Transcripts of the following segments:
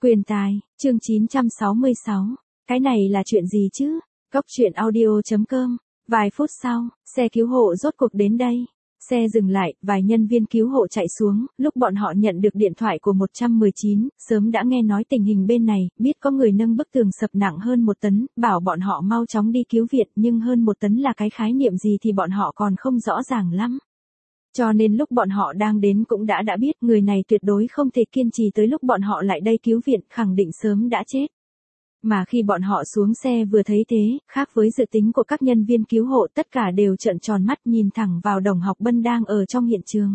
Quyền tài, chương 966. Cái này là chuyện gì chứ? Cốc truyện audio.com. Vài phút sau, xe cứu hộ rốt cuộc đến đây. Xe dừng lại, vài nhân viên cứu hộ chạy xuống, lúc bọn họ nhận được điện thoại của 119, sớm đã nghe nói tình hình bên này, biết có người nâng bức tường sập nặng hơn 1 tấn, bảo bọn họ mau chóng đi cứu viện, nhưng hơn 1 tấn là cái khái niệm gì thì bọn họ còn không rõ ràng lắm. Cho nên lúc bọn họ đang đến cũng đã biết người này tuyệt đối không thể kiên trì tới lúc bọn họ lại đây cứu viện, khẳng định sớm đã chết. Mà khi bọn họ xuống xe vừa thấy thế, khác với dự tính của các nhân viên cứu hộ, tất cả đều trợn tròn mắt nhìn thẳng vào Đồng Học Bân đang ở trong hiện trường.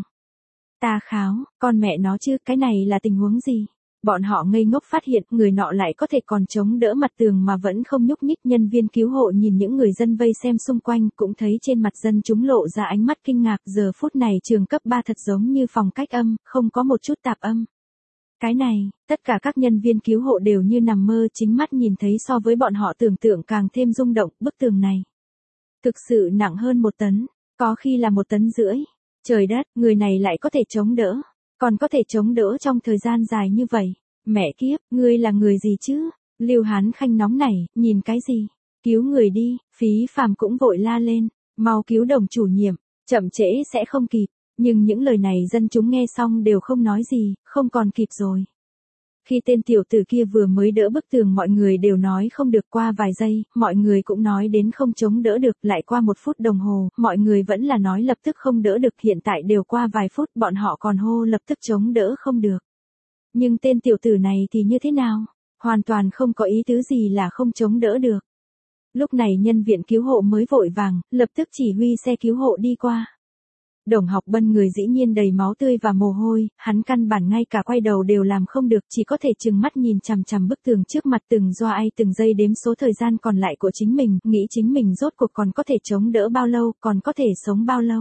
Ta kháo, con mẹ nó chứ, cái này là tình huống gì? Bọn họ ngây ngốc phát hiện người nọ lại có thể còn chống đỡ mặt tường mà vẫn không nhúc nhích. Nhân viên cứu hộ nhìn những người dân vây xem xung quanh cũng thấy trên mặt dân chúng lộ ra ánh mắt kinh ngạc. Giờ phút này trường cấp 3 thật giống như phòng cách âm, không có một chút tạp âm. Cái này, tất cả các nhân viên cứu hộ đều như nằm mơ, chính mắt nhìn thấy so với bọn họ tưởng tượng càng thêm rung động. Bức tường này thực sự nặng hơn 1 tấn, có khi là 1,5 tấn. Trời đất, người này lại có thể chống đỡ, còn có thể chống đỡ trong thời gian dài như vậy. Mẹ kiếp, ngươi là người gì chứ? Lưu Hán Khanh nóng nảy, nhìn cái gì? Cứu người đi. Phí Phàm cũng vội la lên, mau cứu Đồng chủ nhiệm, chậm trễ sẽ không kịp. Nhưng những lời này dân chúng nghe xong đều không nói gì, không còn kịp rồi. Khi tên tiểu tử kia vừa mới đỡ bức tường mọi người đều nói không được, qua vài giây, mọi người cũng nói đến không chống đỡ được, lại qua 1 phút đồng hồ, mọi người vẫn là nói lập tức không đỡ được, hiện tại đều qua vài phút bọn họ còn hô lập tức chống đỡ không được. Nhưng tên tiểu tử này thì như thế nào? Hoàn toàn không có ý tứ gì là không chống đỡ được. Lúc này nhân viên cứu hộ mới vội vàng, lập tức chỉ huy xe cứu hộ đi qua. Đồng Học Bân người dĩ nhiên đầy máu tươi và mồ hôi, hắn căn bản ngay cả quay đầu đều làm không được, chỉ có thể trừng mắt nhìn chằm chằm bức tường trước mặt, từng giây đếm số thời gian còn lại của chính mình, nghĩ chính mình rốt cuộc còn có thể chống đỡ bao lâu, còn có thể sống bao lâu.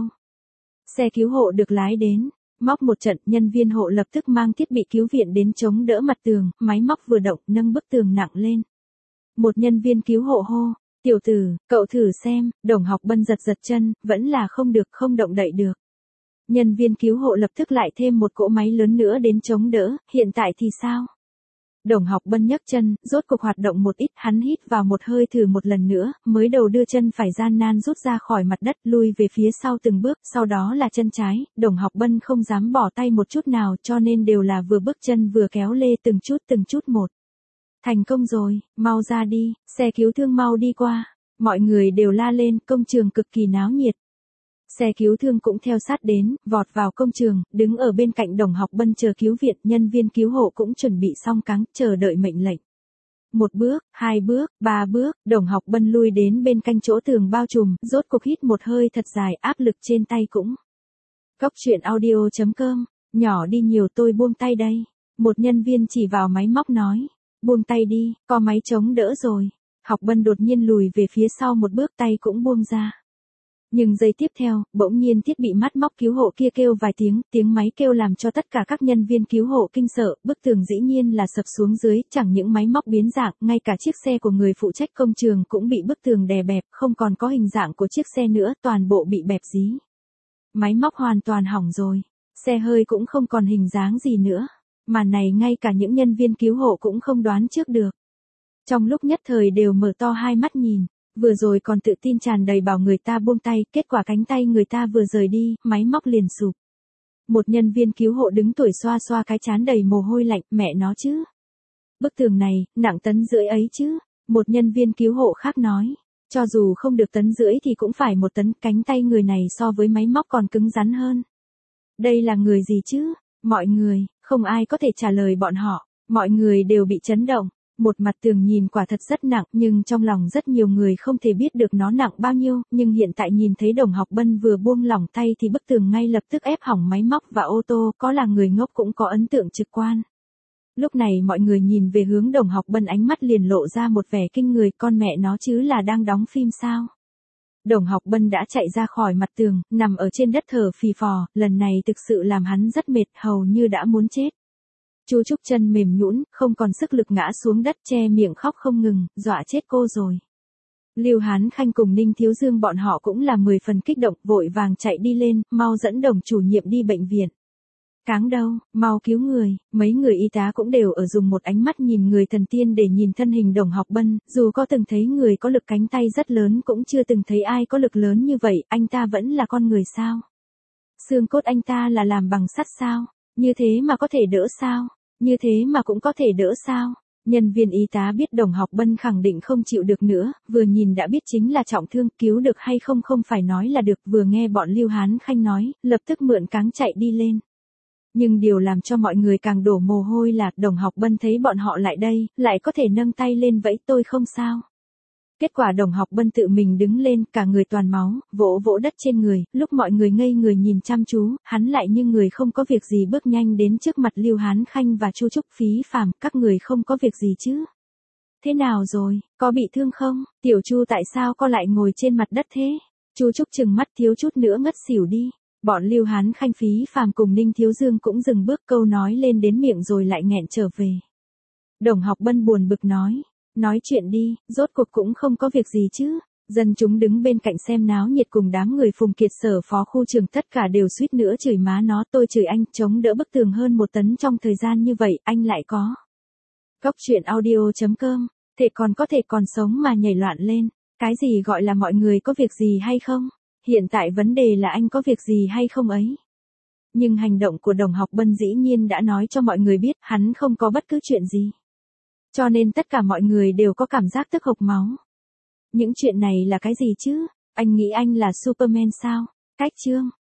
Xe cứu hộ được lái đến, móc một trận, nhân viên hộ lập tức mang thiết bị cứu viện đến chống đỡ mặt tường, máy móc vừa động, nâng bức tường nặng lên. Một nhân viên cứu hộ hô, tiểu tử, cậu thử xem. Đồng Học Bân giật chân, vẫn là không được, không động đậy được. Nhân viên cứu hộ lập tức lại thêm một cỗ máy lớn nữa đến chống đỡ, hiện tại thì sao? Đồng Học Bân nhấc chân, rốt cuộc hoạt động một ít, hắn hít vào một hơi thử một lần nữa, mới đầu đưa chân phải gian nan rút ra khỏi mặt đất, lui về phía sau từng bước, sau đó là chân trái. Đồng Học Bân không dám bỏ tay một chút nào, cho nên đều là vừa bước chân vừa kéo lê từng chút một. Thành công rồi, mau ra đi, xe cứu thương mau đi qua. Mọi người đều la lên, công trường cực kỳ náo nhiệt. Xe cứu thương cũng theo sát đến, vọt vào công trường, đứng ở bên cạnh Đồng Học Bân chờ cứu viện, nhân viên cứu hộ cũng chuẩn bị xong cáng, chờ đợi mệnh lệnh. 1 bước, 2 bước, 3 bước, Đồng Học Bân lui đến bên cạnh chỗ tường bao trùm, rốt cuộc hít một hơi thật dài, áp lực trên tay cũng. Cốc truyện audio.com, nhỏ đi nhiều, tôi buông tay đây. Một nhân viên chỉ vào máy móc nói, buông tay đi, có máy chống đỡ rồi. Học Bân đột nhiên lùi về phía sau 1 bước, tay cũng buông ra. Nhưng giây tiếp theo, bỗng nhiên thiết bị mắt móc cứu hộ kia kêu vài tiếng máy kêu làm cho tất cả các nhân viên cứu hộ kinh sợ, bức tường dĩ nhiên là sập xuống dưới, chẳng những máy móc biến dạng, ngay cả chiếc xe của người phụ trách công trường cũng bị bức tường đè bẹp, không còn có hình dạng của chiếc xe nữa, toàn bộ bị bẹp dí. Máy móc hoàn toàn hỏng rồi, xe hơi cũng không còn hình dáng gì nữa, mà này ngay cả những nhân viên cứu hộ cũng không đoán trước được. Trong lúc nhất thời đều mở to hai mắt nhìn. Vừa rồi còn tự tin tràn đầy bảo người ta buông tay, kết quả cánh tay người ta vừa rời đi, máy móc liền sụp. Một nhân viên cứu hộ đứng tuổi xoa xoa cái trán đầy mồ hôi lạnh, mẹ nó chứ. Bức tường này, nặng 1,5 tấn ấy chứ. Một nhân viên cứu hộ khác nói, cho dù không được 1,5 tấn thì cũng phải 1 tấn, cánh tay người này so với máy móc còn cứng rắn hơn. Đây là người gì chứ? Mọi người, không ai có thể trả lời bọn họ, mọi người đều bị chấn động. Một mặt tường nhìn quả thật rất nặng, nhưng trong lòng rất nhiều người không thể biết được nó nặng bao nhiêu, nhưng hiện tại nhìn thấy Đồng Học Bân vừa buông lỏng tay thì bức tường ngay lập tức ép hỏng máy móc và ô tô, có là người ngốc cũng có ấn tượng trực quan. Lúc này mọi người nhìn về hướng Đồng Học Bân, ánh mắt liền lộ ra một vẻ kinh người, con mẹ nó chứ là đang đóng phim sao? Đồng Học Bân đã chạy ra khỏi mặt tường, nằm ở trên đất thở phì phò, lần này thực sự làm hắn rất mệt, hầu như đã muốn chết. Chu Trúc chân mềm nhũn, không còn sức lực ngã xuống đất, che miệng khóc không ngừng, dọa chết cô rồi. Lưu Hán Khanh cùng Ninh Thiếu Dương bọn họ cũng là 10 phần kích động, vội vàng chạy đi lên, mau dẫn Đồng chủ nhiệm đi bệnh viện. Cáng đâu, mau cứu người, mấy người y tá cũng đều ở dùng một ánh mắt nhìn người thần tiên để nhìn thân hình Đồng Học Bân, dù có từng thấy người có lực cánh tay rất lớn cũng chưa từng thấy ai có lực lớn như vậy, anh ta vẫn là con người sao? Xương cốt anh ta là làm bằng sắt sao? Như thế mà có thể đỡ sao? Như thế mà cũng có thể đỡ sao? Nhân viên y tá biết Đồng Học Bân khẳng định không chịu được nữa, vừa nhìn đã biết chính là trọng thương, cứu được hay không không phải nói là được, vừa nghe bọn Lưu Hán Khanh nói, lập tức mượn cáng chạy đi lên. Nhưng điều làm cho mọi người càng đổ mồ hôi là Đồng Học Bân thấy bọn họ lại đây, lại có thể nâng tay lên vẫy tôi không sao. Kết quả Đồng Học Bân tự mình đứng lên, cả người toàn máu, vỗ vỗ đất trên người, lúc mọi người ngây người nhìn chăm chú, hắn lại như người không có việc gì bước nhanh đến trước mặt Lưu Hán Khanh và Chu Trúc Phí Phàm, các người không có việc gì chứ? Thế nào rồi, có bị thương không? Tiểu Chu tại sao co lại ngồi trên mặt đất thế? Chu Trúc trừng mắt thiếu chút nữa ngất xỉu đi. Bọn Lưu Hán Khanh Phí Phàm cùng Ninh Thiếu Dương cũng dừng bước, câu nói lên đến miệng rồi lại nghẹn trở về. Đồng Học Bân buồn bực nói chuyện đi, rốt cuộc cũng không có việc gì chứ. Dân chúng đứng bên cạnh xem náo nhiệt cùng đám người Phùng Kiệt Sở phó khu trường tất cả đều suýt nữa chửi má nó, tôi chửi anh, chống đỡ bức tường hơn 1 tấn trong thời gian như vậy, anh lại có. Cóc truyện audio.com, thế còn có thể còn sống mà nhảy loạn lên, cái gì gọi là mọi người có việc gì hay không? Hiện tại vấn đề là anh có việc gì hay không ấy. Nhưng hành động của Đồng Học Bân dĩ nhiên đã nói cho mọi người biết hắn không có bất cứ chuyện gì. Cho nên tất cả mọi người đều có cảm giác tức hộc máu. Những chuyện này là cái gì chứ? Anh nghĩ anh là Superman sao? Cách chương.